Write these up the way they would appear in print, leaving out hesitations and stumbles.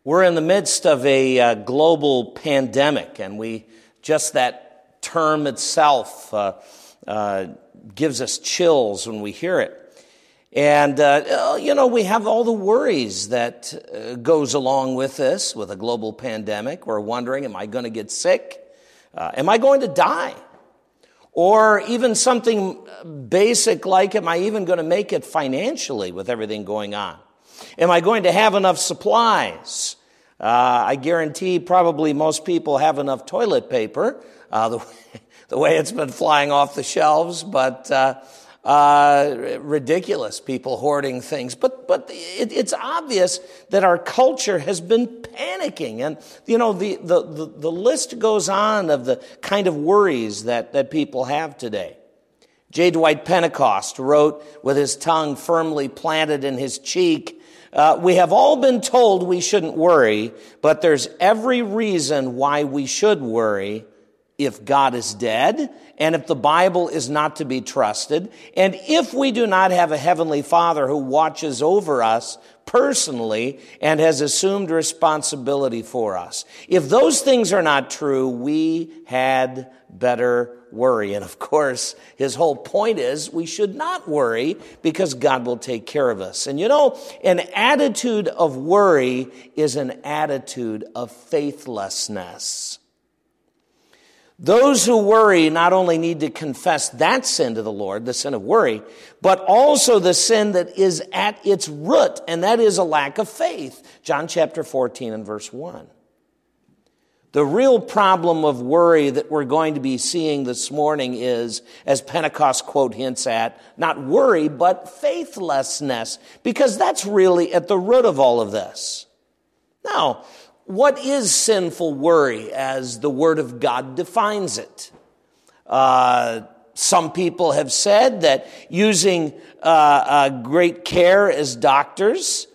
We're in the midst of a global pandemic, and that term itself gives us chills when we hear it. And, we have all the worries that goes along with this, with a global pandemic. We're wondering, am I going to get sick? Am I going to die? Or even something basic like, am I even going to make it financially with everything going on? Am I going to have enough supplies? I guarantee probably most people have enough toilet paper, the way it's been flying off the shelves, but ridiculous, people hoarding things. But it's obvious that our culture has been panicking. And, the list goes on of the kind of worries that people have today. J. Dwight Pentecost wrote with his tongue firmly planted in his cheek, we have all been told we shouldn't worry, but there's every reason why we should worry if God is dead, and if the Bible is not to be trusted, and if we do not have a heavenly Father who watches over us personally and has assumed responsibility for us. If those things are not true, we had better worry. And of course, his whole point is we should not worry because God will take care of us. And an attitude of worry is an attitude of faithlessness. Those who worry not only need to confess that sin to the Lord, the sin of worry, but also the sin that is at its root, and that is a lack of faith. John chapter 14 and verse 1. The real problem of worry that we're going to be seeing this morning is, as Pentecost quote hints at, not worry, but faithlessness, because that's really at the root of all of this. Now, what is sinful worry as the Word of God defines it? Some people have said that using great care as doctors,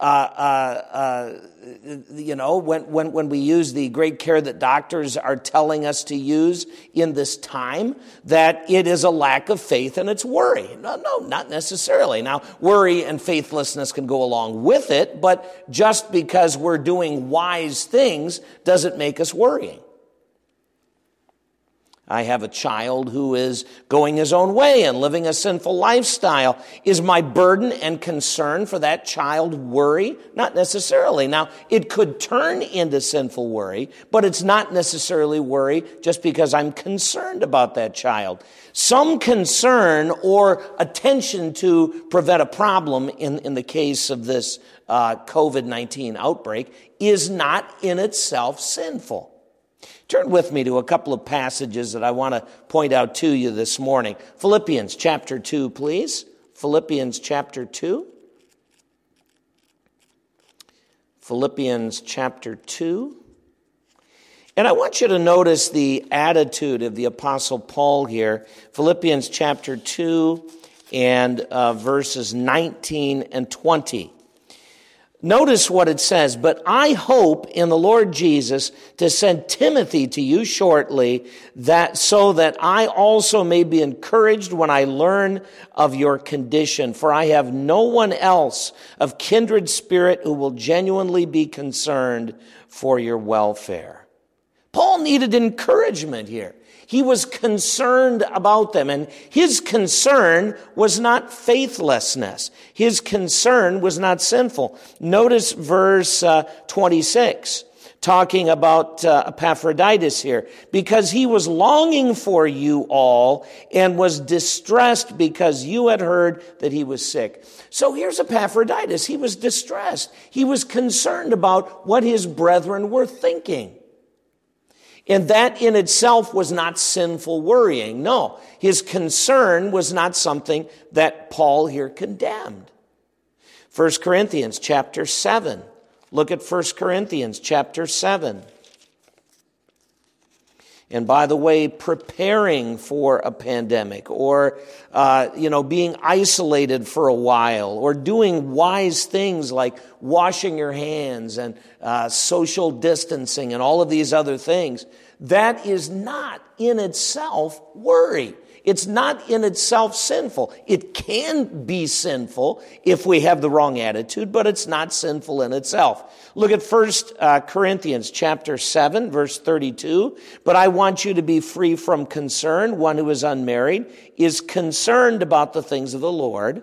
when we use the great care that doctors are telling us to use in this time, that it is a lack of faith and it's worry. No, not necessarily. Now, worry and faithlessness can go along with it, but just because we're doing wise things doesn't make us worrying. I have a child who is going his own way and living a sinful lifestyle. Is my burden and concern for that child worry? Not necessarily. Now, it could turn into sinful worry, but it's not necessarily worry just because I'm concerned about that child. Some concern or attention to prevent a problem in the case of this COVID-19 outbreak is not in itself sinful. Turn with me to a couple of passages that I want to point out to you this morning. Philippians chapter 2, please. Philippians chapter 2. Philippians chapter 2. And I want you to notice the attitude of the Apostle Paul here. Philippians chapter 2 and verses 19 and 20. Notice what it says, but I hope in the Lord Jesus to send Timothy to you shortly, so that I also may be encouraged when I learn of your condition. For I have no one else of kindred spirit who will genuinely be concerned for your welfare. Paul needed encouragement here. He was concerned about them, and his concern was not faithlessness. His concern was not sinful. Notice verse 26, talking about Epaphroditus here, because he was longing for you all and was distressed because you had heard that he was sick. So here's Epaphroditus. He was distressed. He was concerned about what his brethren were thinking. And that in itself was not sinful worrying. No, his concern was not something that Paul here condemned. 1 Corinthians chapter 7. Look at 1 Corinthians chapter 7. And by the way, preparing for a pandemic or, being isolated for a while or doing wise things like washing your hands and social distancing and all of these other things, that is not in itself worry. It's not in itself sinful. It can be sinful if we have the wrong attitude, but it's not sinful in itself. Look at 1 Corinthians chapter 7, verse 32. But I want you to be free from concern. One who is unmarried is concerned about the things of the Lord,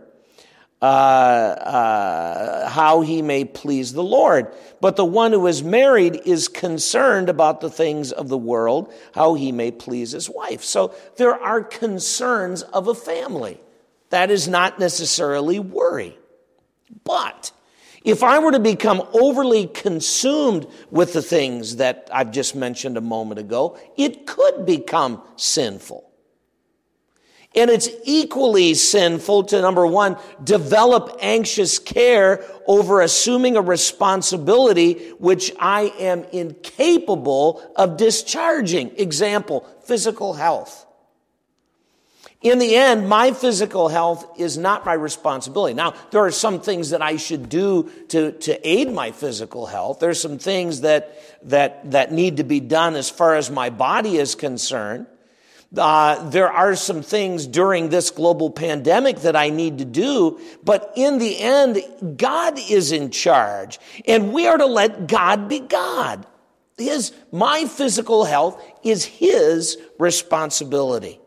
how he may please the Lord. But the one who is married is concerned about the things of the world, how he may please his wife. So there are concerns of a family. That is not necessarily worry. But if I were to become overly consumed with the things that I've just mentioned a moment ago, it could become sinful. And it's equally sinful to, number one, develop anxious care over assuming a responsibility which I am incapable of discharging. Example, physical health. In the end, my physical health is not my responsibility. Now, there are some things that I should do to aid my physical health. There's some things that need to be done as far as my body is concerned. There are some things during this global pandemic that I need to do, but in the end, God is in charge, and we are to let God be God. My physical health is His responsibility.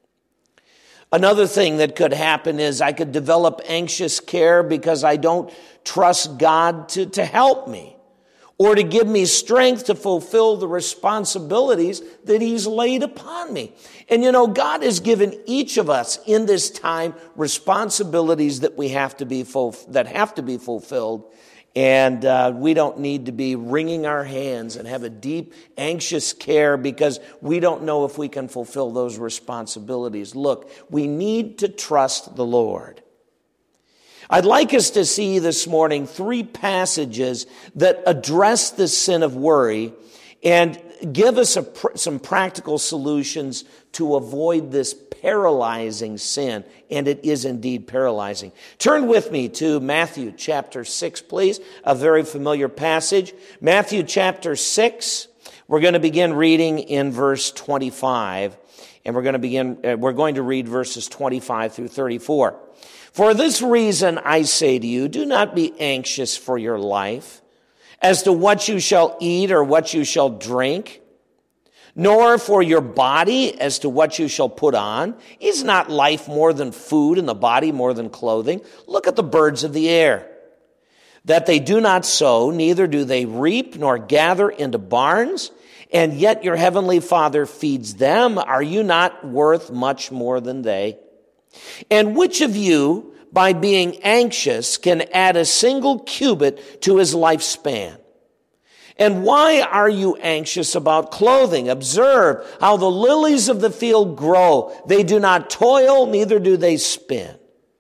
Another thing that could happen is I could develop anxious care because I don't trust God to help me, or to give me strength to fulfill the responsibilities that He's laid upon me. And God has given each of us in this time responsibilities that have to be fulfilled. And we don't need to be wringing our hands and have a deep, anxious care because we don't know if we can fulfill those responsibilities. Look, we need to trust the Lord. I'd like us to see this morning 3 passages that address the sin of worry and give us some practical solutions to avoid this paralyzing sin. And it is indeed paralyzing. Turn with me to Matthew chapter 6, please. A very familiar passage. Matthew chapter 6. We're going to begin reading in verse 25. And we're going to read verses 25 through 34. For this reason, I say to you, do not be anxious for your life, as to what you shall eat or what you shall drink, nor for your body as to what you shall put on. Is not life more than food, and the body more than clothing? Look at the birds of the air, that they do not sow, neither do they reap, nor gather into barns, and yet your heavenly Father feeds them. Are you not worth much more than they? And which of you, by being anxious, can add a single cubit to his lifespan? And why are you anxious about clothing? Observe how the lilies of the field grow. They do not toil, neither do they spin.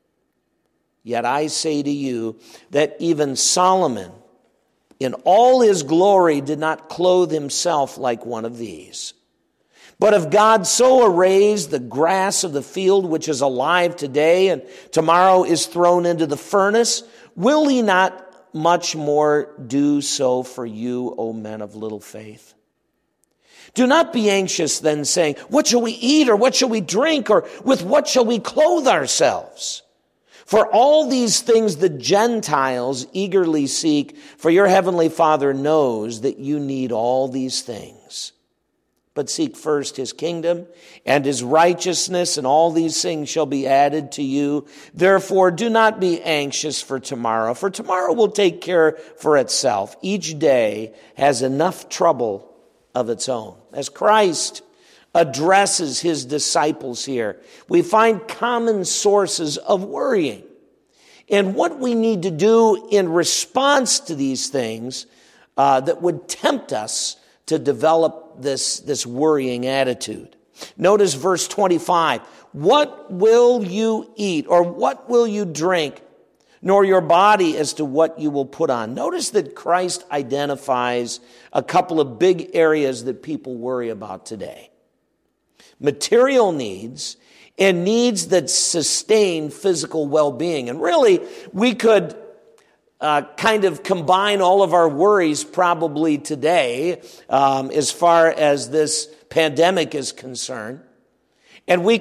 Yet I say to you that even Solomon, in all his glory, did not clothe himself like one of these. But if God so arrays the grass of the field, which is alive today and tomorrow is thrown into the furnace, will He not much more do so for you, O men of little faith? Do not be anxious then, saying, what shall we eat, or what shall we drink, or with what shall we clothe ourselves? For all these things the Gentiles eagerly seek, for your heavenly Father knows that you need all these things. But seek first His kingdom and His righteousness, and all these things shall be added to you. Therefore, do not be anxious for tomorrow will take care for itself. Each day has enough trouble of its own. As Christ addresses His disciples here, we find common sources of worrying. And what we need to do in response to these things that would tempt us to develop this worrying attitude. Notice verse 25. What will you eat, or what will you drink, nor your body as to what you will put on? Notice that Christ identifies a couple of big areas that people worry about today. Material needs and needs that sustain physical well-being. And really, we could kind of combine all of our worries probably today as far as this pandemic is concerned. And we could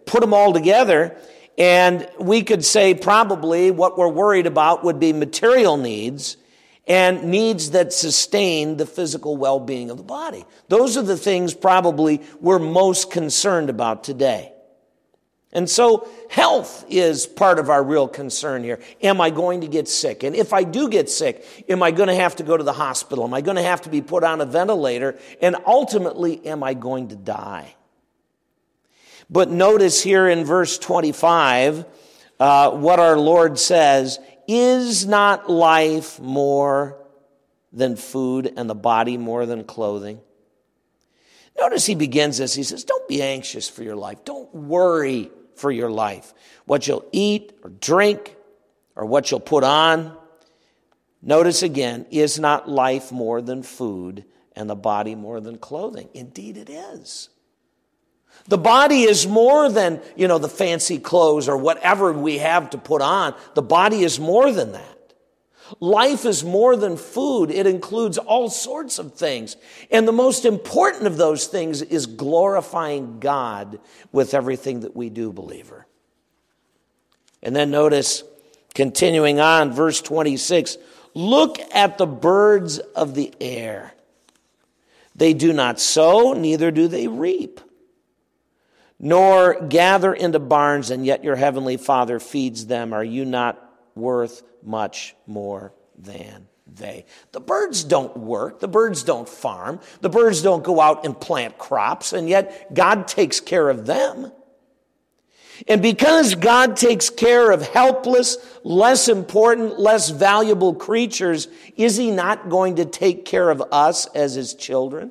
put them all together, and we could say probably what we're worried about would be material needs and needs that sustain the physical well-being of the body. Those are the things probably we're most concerned about today. And so health is part of our real concern here. Am I going to get sick? And if I do get sick, am I going to have to go to the hospital? Am I going to have to be put on a ventilator? And ultimately, am I going to die? But notice here in verse 25, what our Lord says, is not life more than food and the body more than clothing? Notice he begins this. He says, don't be anxious for your life. Don't worry for your life. What you'll eat or drink or what you'll put on. Notice again, is not life more than food and the body more than clothing? Indeed it is. The body is more than, the fancy clothes or whatever we have to put on. The body is more than that. Life is more than food. It includes all sorts of things. And the most important of those things is glorifying God with everything that we do, believer. And then notice, continuing on, verse 26, look at the birds of the air. They do not sow, neither do they reap, nor gather into barns, and yet your heavenly Father feeds them. Are you not worth much more than they? The birds don't work. The birds don't farm. The birds don't go out and plant crops, and yet God takes care of them. And because God takes care of helpless, less important, less valuable creatures, is he not going to take care of us as his children?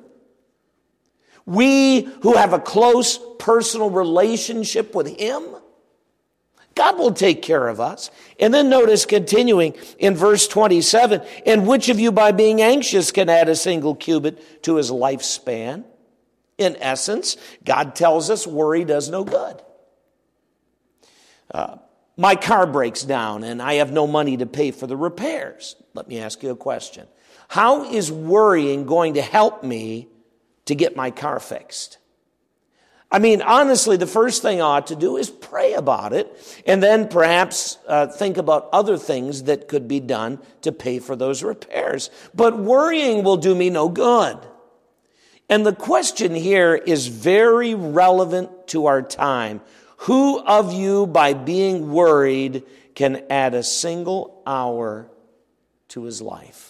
We who have a close personal relationship with him, God will take care of us. And then notice continuing in verse 27, and which of you by being anxious can add a single cubit to his lifespan? In essence, God tells us worry does no good. My car breaks down and I have no money to pay for the repairs. Let me ask you a question. How is worrying going to help me to get my car fixed? I mean, honestly, the first thing I ought to do is pray about it and then perhaps think about other things that could be done to pay for those repairs. But worrying will do me no good. And the question here is very relevant to our time. Who of you, by being worried, can add a single hour to his life?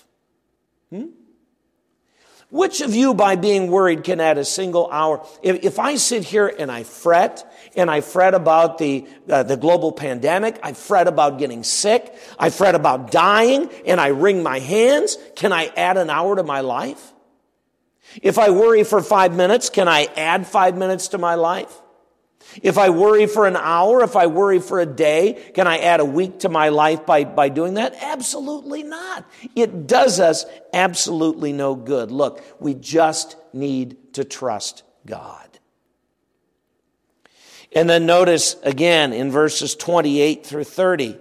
Which of you, by being worried, can add a single hour? If I sit here and I fret about the global pandemic, I fret about getting sick, I fret about dying, and I wring my hands, can I add an hour to my life? If I worry for 5 minutes, can I add 5 minutes to my life? If I worry for an hour, if I worry for a day, can I add a week to my life by doing that? Absolutely not. It does us absolutely no good. Look, we just need to trust God. And then notice again in verses 28 through 30,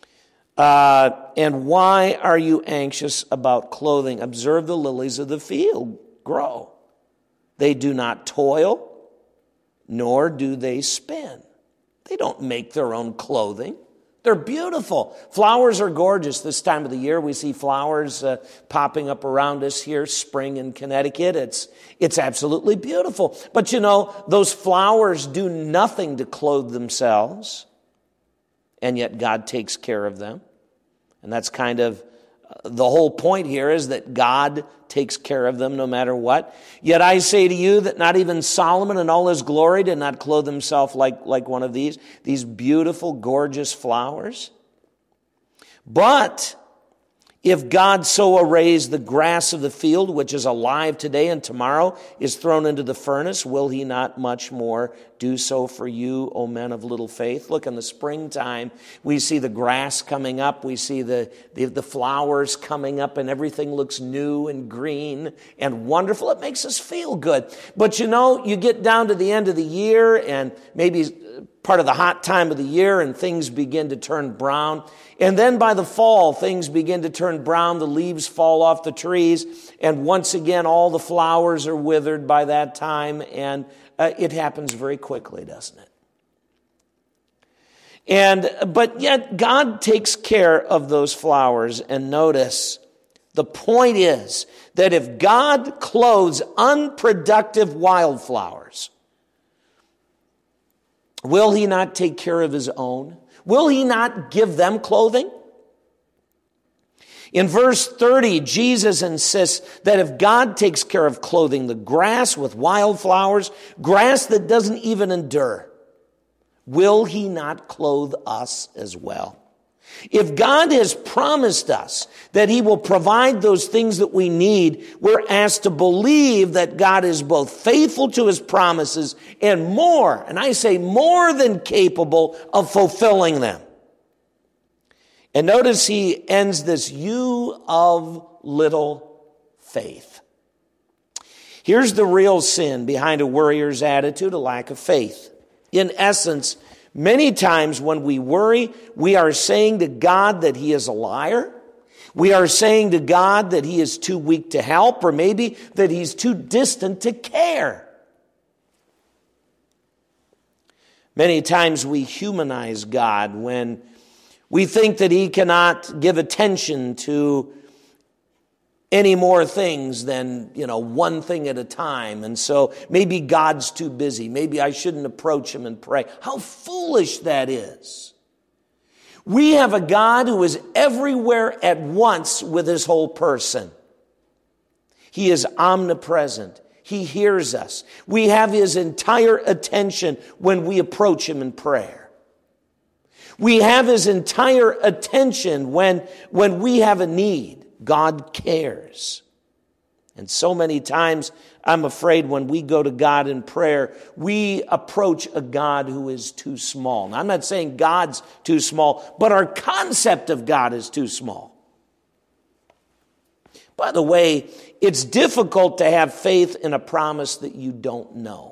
and why are you anxious about clothing? Observe the lilies of the field grow. They do not toil, nor do they spin. They don't make their own clothing. They're beautiful. Flowers are gorgeous this time of the year. We see flowers popping up around us here, spring in Connecticut. It's absolutely beautiful. But those flowers do nothing to clothe themselves, and yet God takes care of them. And that's kind of the whole point here, is that God takes care of them no matter what. Yet I say to you that not even Solomon in all his glory did not clothe himself like one of these beautiful, gorgeous flowers. But if God so arrays the grass of the field, which is alive today and tomorrow is thrown into the furnace, will he not much more do so for you, O men of little faith? Look, in the springtime, we see the grass coming up. We see the flowers coming up, and everything looks new and green and wonderful. It makes us feel good. But you get down to the end of the year and maybe part of the hot time of the year, and things begin to turn brown. And then by the fall, things begin to turn brown. The leaves fall off the trees. And once again, all the flowers are withered by that time. And it happens very quickly, doesn't it? But yet God takes care of those flowers. And notice, the point is that if God clothes unproductive wildflowers, will he not take care of his own? Will he not give them clothing? In verse 30, Jesus insists that if God takes care of clothing the grass with wildflowers, grass that doesn't even endure, will he not clothe us as well? If God has promised us that he will provide those things that we need, we're asked to believe that God is both faithful to his promises and more, and I say more than capable of fulfilling them. And notice he ends this, you of little faith. Here's the real sin behind a worrier's attitude, a lack of faith. In essence, many times when we worry, we are saying to God that he is a liar. We are saying to God that he is too weak to help, or maybe that he's too distant to care. Many times we humanize God when we think that he cannot give attention to any more things than, one thing at a time. And so maybe God's too busy. Maybe I shouldn't approach him and pray. How foolish that is. We have a God who is everywhere at once with his whole person. He is omnipresent. He hears us. We have his entire attention when we approach him in prayer. We have his entire attention when we have a need. God cares. And so many times, I'm afraid when we go to God in prayer, we approach a God who is too small. Now, I'm not saying God's too small, but our concept of God is too small. By the way, it's difficult to have faith in a promise that you don't know.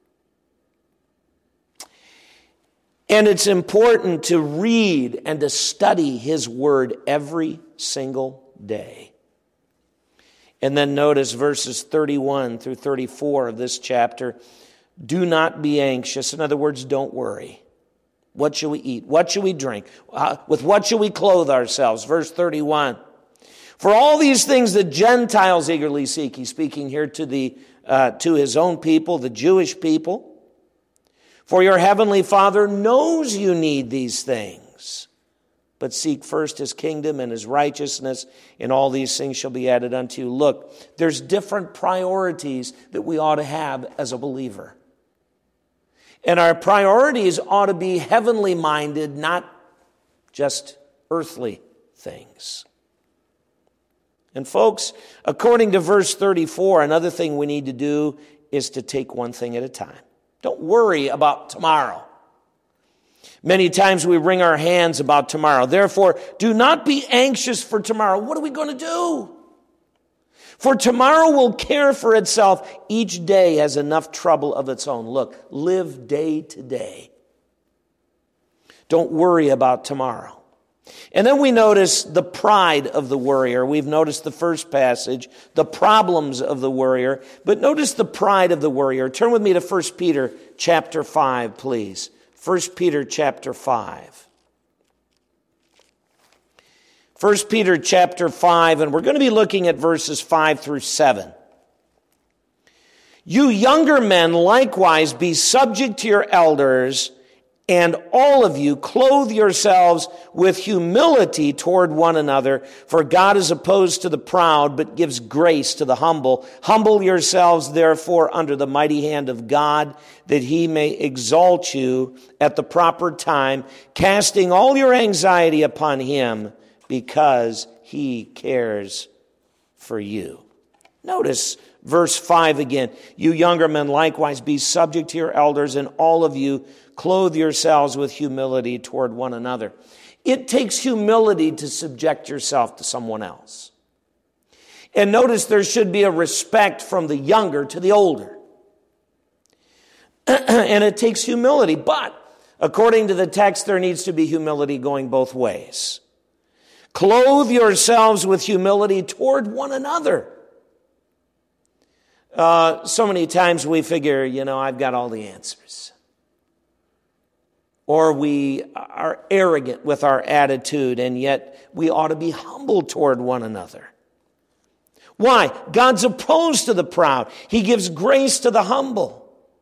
And it's important to read and to study his word every single day. And then notice verses 31 through 34 of this chapter. Do not be anxious. In other words, don't worry. What shall we eat? What shall we drink? With what shall we clothe ourselves? Verse 31. For all these things the Gentiles eagerly seek. He's speaking here to his own people, the Jewish people. For your heavenly Father knows you need these things. But seek first his kingdom and his righteousness, and all these things shall be added unto you. Look, there's different priorities that we ought to have as a believer. And our priorities ought to be heavenly minded, not just earthly things. And folks, according to verse 34, another thing we need to do is to take one thing at a time. Don't worry about tomorrow. Many times we wring our hands about tomorrow. Therefore, do not be anxious for tomorrow. What are we going to do? For tomorrow will care for itself. Each day has enough trouble of its own. Look, live day to day. Don't worry about tomorrow. And then we notice the pride of the worrier. We've noticed the first passage, the problems of the worrier. But notice the pride of the worrier. Turn with me to 1 Peter chapter 5, please. 1 Peter chapter 5. 1 Peter chapter 5, and we're going to be looking at verses 5 through 7. You younger men likewise be subject to your elders, and all of you clothe yourselves with humility toward one another, for God is opposed to the proud, but gives grace to the humble. Humble yourselves, therefore, under the mighty hand of God, that he may exalt you at the proper time, casting all your anxiety upon him, because he cares for you. Notice verse 5 again. You younger men likewise be subject to your elders, and all of you clothe yourselves with humility toward one another. It takes humility to subject yourself to someone else. And notice there should be a respect from the younger to the older. And it takes humility. But according to the text, there needs to be humility going both ways. Clothe yourselves with humility toward one another. So many times we figure, I've got all the answers. or we are arrogant with our attitude, and yet we ought to be humble toward one another. Why? God's opposed to the proud. He gives grace to the humble.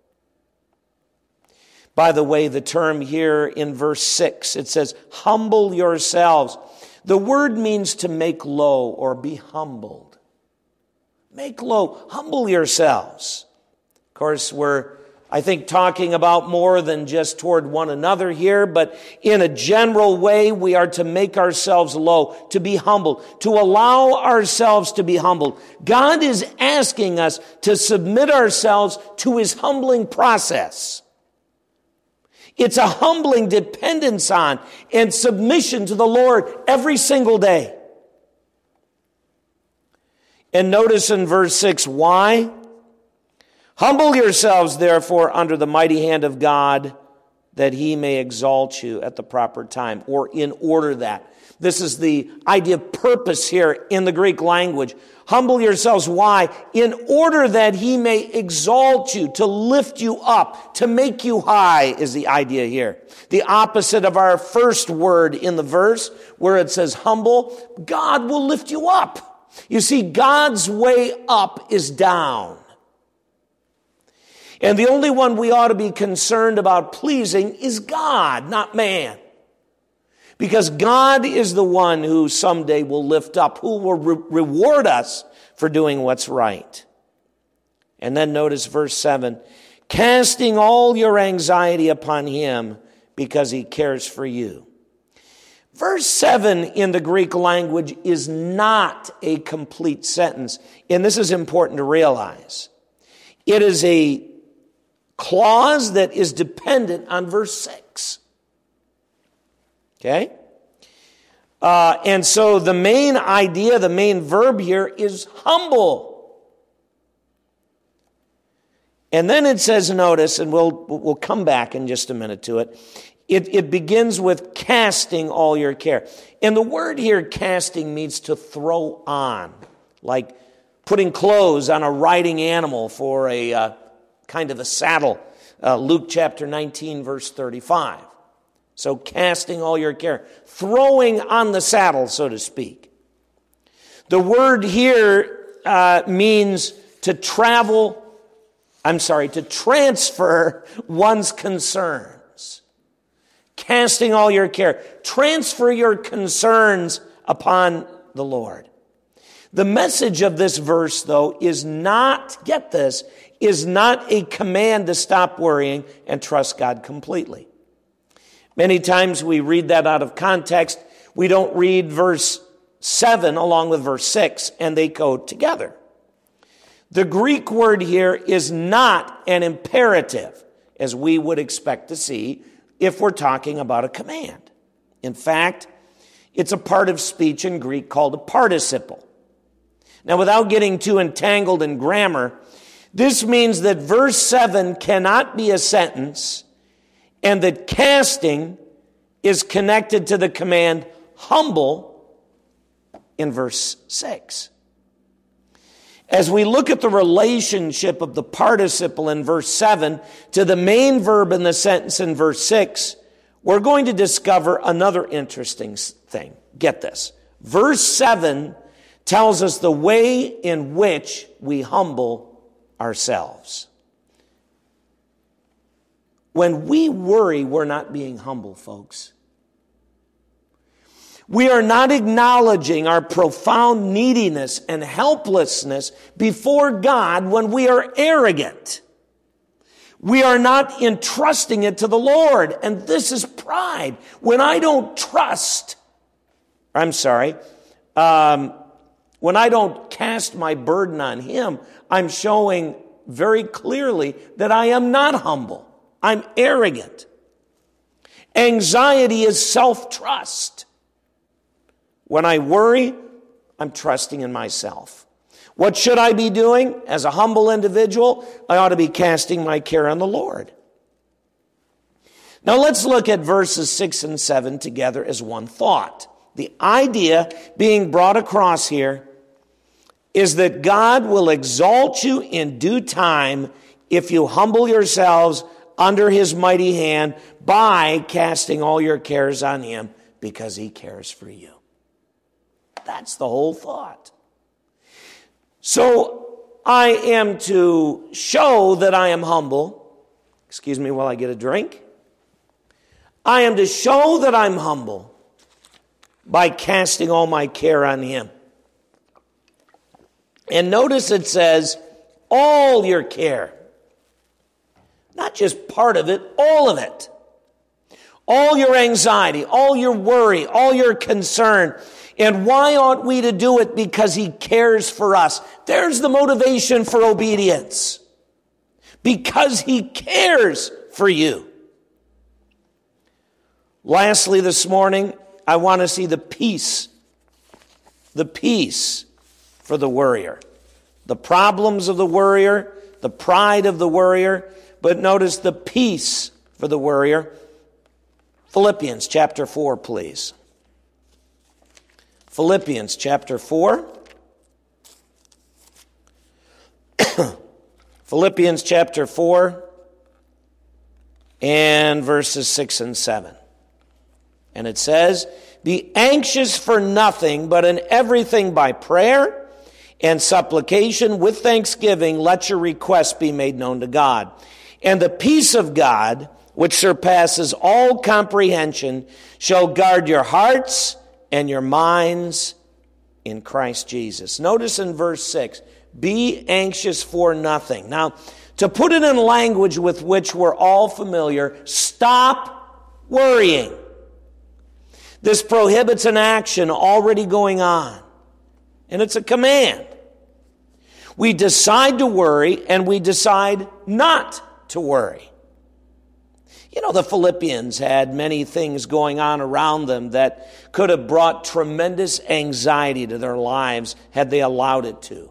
By the way, the term here in verse 6, it says, humble yourselves. The word means to make low or be humbled. Make low, humble yourselves. Of course, we're, I think, talking about more than just toward one another here, but in a general way, we are to make ourselves low, to be humble, to allow ourselves to be humbled. God is asking us to submit ourselves to his humbling process. It's a humbling dependence on and submission to the Lord every single day. And notice in verse 6, why? Humble yourselves, therefore, under the mighty hand of God, that he may exalt you at the proper time, or in order that. This is the idea of purpose here in the Greek language. Humble yourselves. Why? In order that he may exalt you, to lift you up, to make you high is the idea here. The opposite of our first word in the verse, where it says humble, God will lift you up. You see, God's way up is down. And the only one we ought to be concerned about pleasing is God, not man. Because God is the one who someday will lift up, who will reward us for doing what's right. And then notice verse 7, casting all your anxiety upon him because he cares for you. Verse 7 in the Greek language is not a complete sentence. And this is important to realize. It is a clause that is dependent on verse 6. Okay? And so the main idea, the main verb here is humble. And then it says, notice, and we'll come back in just a minute to it. It begins with casting all your care. And the word here, casting, means to throw on, like putting clothes on a riding animal for a kind of a saddle. Luke chapter 19, verse 35. So casting all your care, throwing on the saddle, so to speak. The word here means to transfer one's concerns. Casting all your care. Transfer your concerns upon the Lord. The message of this verse, though, is not, get this, is not a command to stop worrying and trust God completely. Many times we read that out of context. We don't read verse 7 along with verse 6, and they go together. The Greek word here is not an imperative, as we would expect to see if we're talking about a command. In fact, it's a part of speech in Greek called a participle. Now, without getting too entangled in grammar, this means that verse 7 cannot be a sentence, and that casting is connected to the command humble in verse 6. As we look at the relationship of the participle in verse 7 to the main verb in the sentence in verse 6, we're going to discover another interesting thing. Get this. Verse 7 tells us the way in which we humble ourselves. When we worry, we're not being humble, folks. We are not acknowledging our profound neediness and helplessness before God when we are arrogant. We are not entrusting it to the Lord, and this is pride. When I don't when I don't cast my burden on him, I'm showing very clearly that I am not humble. I'm arrogant. Anxiety is self-trust. When I worry, I'm trusting in myself. What should I be doing? As a humble individual, I ought to be casting my care on the Lord. Now let's look at verses 6 and 7 together as one thought. The idea being brought across here is that God will exalt you in due time if you humble yourselves under his mighty hand by casting all your cares on him because he cares for you. That's the whole thought. So I am to show that I am humble. Excuse me while I get a drink. I am to show that I'm humble by casting all my care on him. And notice it says, all your care. Not just part of it, all of it. All your anxiety, all your worry, all your concern. And why ought we to do it? Because he cares for us. There's the motivation for obedience. Because he cares for you. Lastly, this morning, I want to see the peace for the worrier. The problems of the worrier, the pride of the worrier, but notice the peace for the worrier. Philippians chapter 4, please. Philippians chapter 4. Philippians chapter 4 and verses 6 and 7. And it says, be anxious for nothing, but in everything by prayer and supplication with thanksgiving, let your requests be made known to God. And the peace of God, which surpasses all comprehension, shall guard your hearts and your minds in Christ Jesus. Notice in verse 6, be anxious for nothing. Now, to put it in language with which we're all familiar, stop worrying. This prohibits an action already going on, and it's a command. We decide to worry, and we decide not to worry. You know, the Philippians had many things going on around them that could have brought tremendous anxiety to their lives had they allowed it to.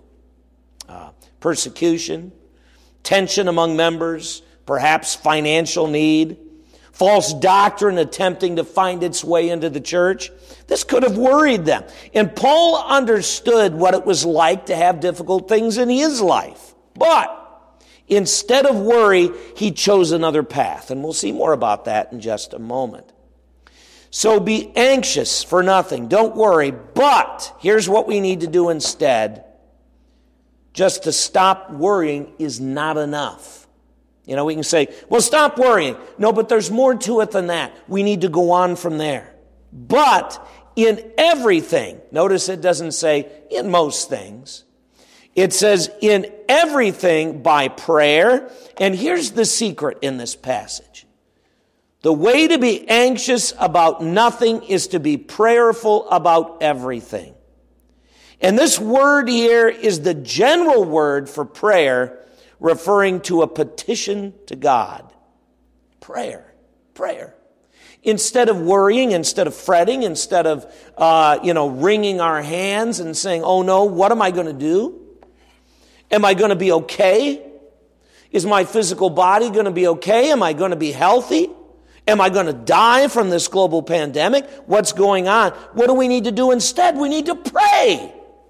Persecution, tension among members, perhaps financial need, false doctrine attempting to find its way into the church. This could have worried them. And Paul understood what it was like to have difficult things in his life. But instead of worry, he chose another path. And we'll see more about that in just a moment. So be anxious for nothing. Don't worry. But here's what we need to do instead. Just to stop worrying is not enough. You know, we can say, well, stop worrying. No, but there's more to it than that. We need to go on from there. But in everything, notice it doesn't say in most things. It says in everything by prayer. And here's the secret in this passage. The way to be anxious about nothing is to be prayerful about everything. And this word here is the general word for prayer, referring to a petition to God. Prayer. Instead of worrying, instead of fretting, instead of, wringing our hands and saying, oh no, what am I going to do? Am I going to be okay? Is my physical body going to be okay? Am I going to be healthy? Am I going to die from this global pandemic? What's going on? What do we need to do instead? We need to pray.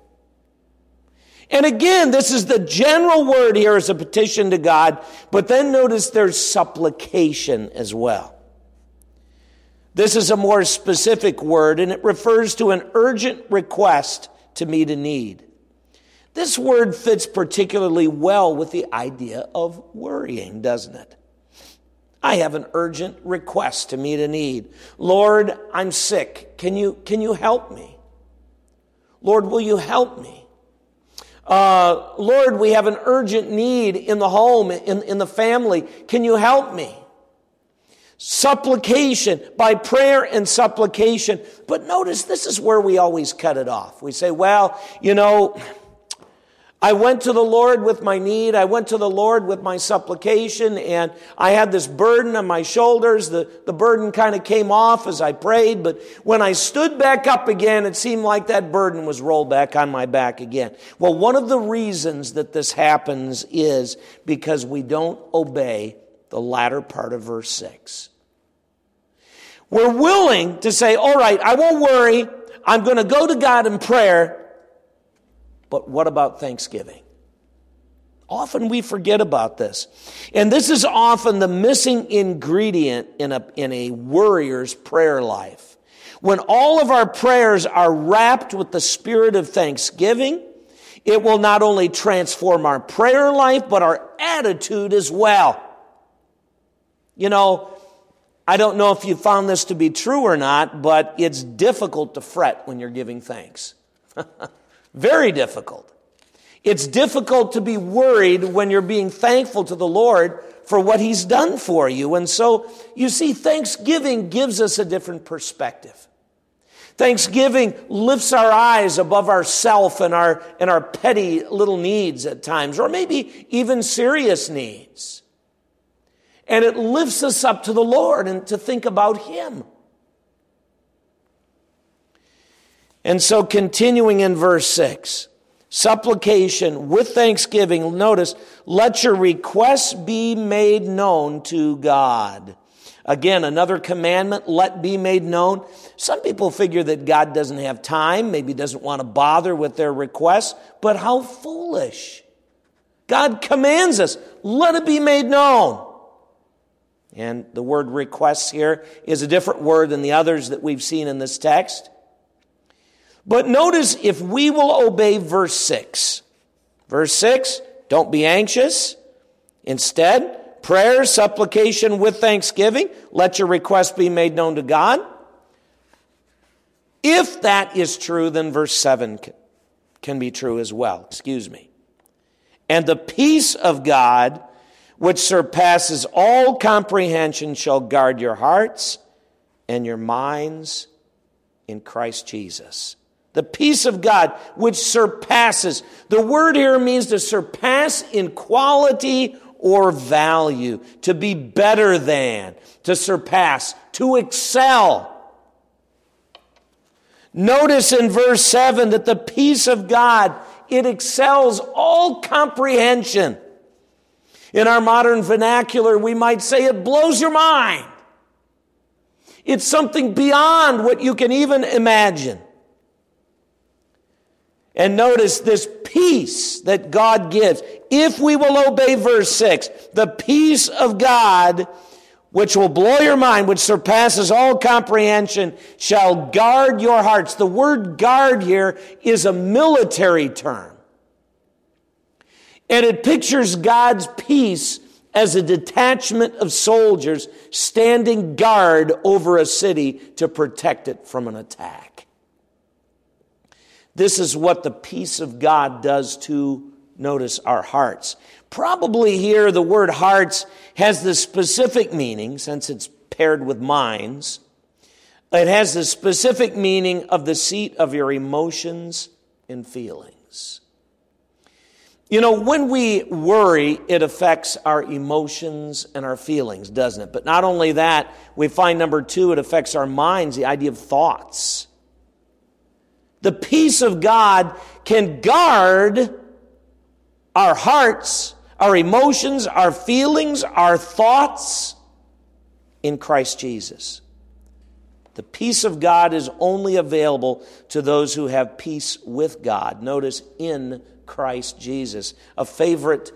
And again, this is the general word here as a petition to God, but then notice there's supplication as well. This is a more specific word, and it refers to an urgent request to meet a need. This word fits particularly well with the idea of worrying, doesn't it? I have an urgent request to meet a need. Lord, I'm sick. Can you help me? Lord, will you help me? Lord, we have an urgent need in the home, in the family. Can you help me? Supplication, by prayer and supplication. But notice this is where we always cut it off. We say, well, I went to the Lord with my need. I went to the Lord with my supplication, and I had this burden on my shoulders. The burden kind of came off as I prayed, but when I stood back up again, it seemed like that burden was rolled back on my back again. Well, one of the reasons that this happens is because we don't obey the latter part of verse 6. We're willing to say, all right, I won't worry. I'm going to go to God in prayer. But what about thanksgiving? Often we forget about this. And this is often the missing ingredient in a warrior's prayer life. When all of our prayers are wrapped with the spirit of thanksgiving, it will not only transform our prayer life, but our attitude as well. You know, I don't know if you found this to be true or not, but it's difficult to fret when you're giving thanks. Very difficult. It's difficult to be worried when you're being thankful to the Lord for what He's done for you. And so, you see, thanksgiving gives us a different perspective. Thanksgiving lifts our eyes above ourself and our petty little needs at times, or maybe even serious needs. And it lifts us up to the Lord and to think about Him. And so continuing in verse 6, supplication with thanksgiving, notice, let your requests be made known to God. Again, another commandment, let be made known. Some people figure that God doesn't have time, maybe doesn't want to bother with their requests, but how foolish. God commands us, let it be made known. And the word requests here is a different word than the others that we've seen in this text. But notice if we will obey verse 6. Verse 6, don't be anxious. Instead, prayer, supplication with thanksgiving, let your requests be made known to God. If that is true, then verse 7 can be true as well. And the peace of God, which surpasses all comprehension, shall guard your hearts and your minds in Christ Jesus. The peace of God, which surpasses. The word here means to surpass in quality or value, to be better than, to surpass, to excel. Notice in verse 7 that the peace of God, it excels all comprehension. In our modern vernacular, we might say it blows your mind. It's something beyond what you can even imagine. And notice this peace that God gives. If we will obey verse 6, the peace of God, which will blow your mind, which surpasses all comprehension, shall guard your hearts. The word guard here is a military term. And it pictures God's peace as a detachment of soldiers standing guard over a city to protect it from an attack. This is what the peace of God does to, notice, our hearts. Probably here the word hearts has the specific meaning, since it's paired with minds. It has the specific meaning of the seat of your emotions and feelings. You know, when we worry, it affects our emotions and our feelings, doesn't it? But not only that, we find number 2, it affects our minds, the idea of thoughts. The peace of God can guard our hearts, our emotions, our feelings, our thoughts in Christ Jesus. The peace of God is only available to those who have peace with God. Notice, in Christ Jesus. A favorite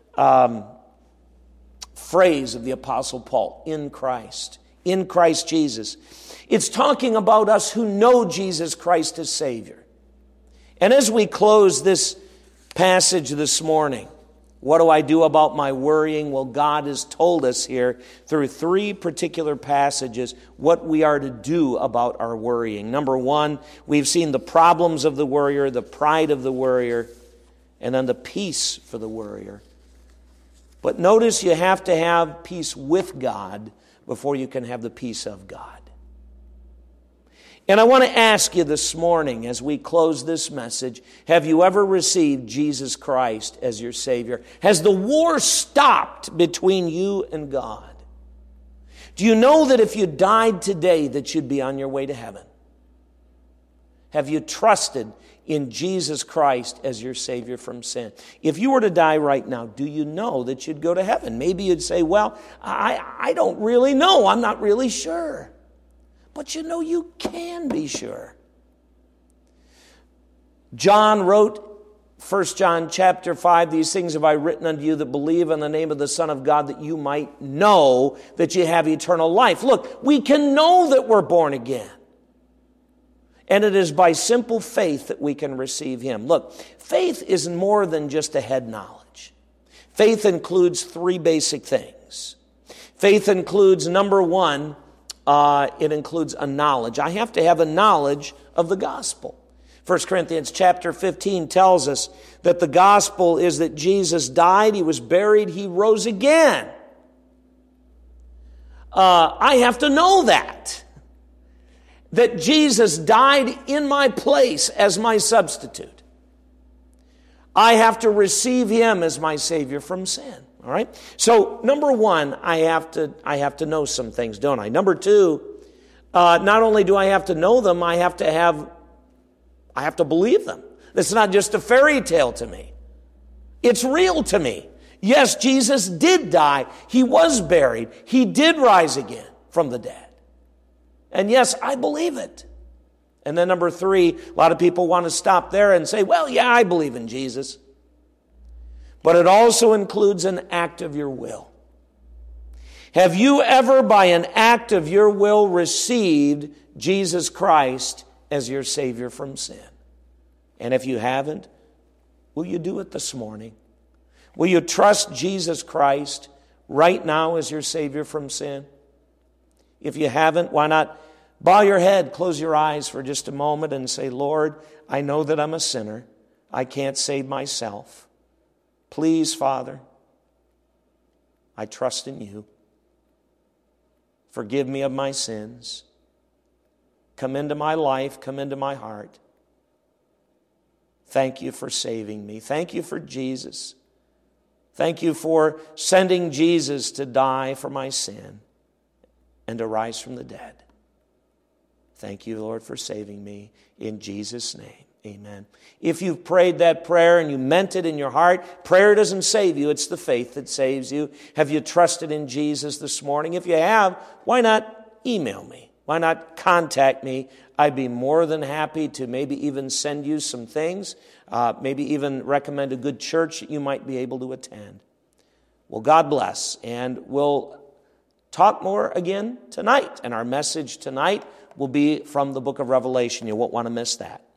phrase of the Apostle Paul, in Christ Jesus. It's talking about us who know Jesus Christ as Savior. And as we close this passage this morning, what do I do about my worrying? Well, God has told us here through 3 particular passages what we are to do about our worrying. Number 1, we've seen the problems of the worrier, the pride of the worrier, and then the peace for the worrier. But notice you have to have peace with God before you can have the peace of God. And I want to ask you this morning as we close this message, have you ever received Jesus Christ as your Savior? Has the war stopped between you and God? Do you know that if you died today that you'd be on your way to heaven? Have you trusted in Jesus Christ as your Savior from sin? If you were to die right now, do you know that you'd go to heaven? Maybe you'd say, well, I don't really know. I'm not really sure. But you know you can be sure. John wrote 1 John chapter 5, these things have I written unto you that believe in the name of the Son of God, that you might know that you have eternal life. Look, we can know that we're born again. And it is by simple faith that we can receive Him. Look, faith is more than just a head knowledge. Faith includes three basic things. Faith includes, number one, it includes a knowledge. I have to have a knowledge of the gospel. 1 Corinthians chapter 15 tells us that the gospel is that Jesus died, He was buried, He rose again. I have to know that Jesus died in my place as my substitute. I have to receive Him as my Savior from sin. All right? So, number one, I have to know some things, don't I? Number two, not only do I have to know them, I have to believe them. It's not just a fairy tale to me. It's real to me. Yes, Jesus did die. He was buried. He did rise again from the dead. And yes, I believe it. And then number three, a lot of people want to stop there and say, well, yeah, I believe in Jesus. But it also includes an act of your will. Have you ever, by an act of your will, received Jesus Christ as your Savior from sin? And if you haven't, will you do it this morning? Will you trust Jesus Christ right now as your Savior from sin? If you haven't, why not bow your head, close your eyes for just a moment and say, Lord, I know that I'm a sinner. I can't save myself. Please, Father, I trust in You. Forgive me of my sins. Come into my life, come into my heart. Thank You for saving me. Thank You for Jesus. Thank You for sending Jesus to die for my sin and to rise from the dead. Thank You, Lord, for saving me. In Jesus' name, amen. If you've prayed that prayer and you meant it in your heart, prayer doesn't save you. It's the faith that saves you. Have you trusted in Jesus this morning? If you have, why not email me? Why not contact me? I'd be more than happy to maybe even send you some things, maybe even recommend a good church that you might be able to attend. Well, God bless, and we'll talk more again tonight. And our message tonight will be from the book of Revelation. You won't want to miss that.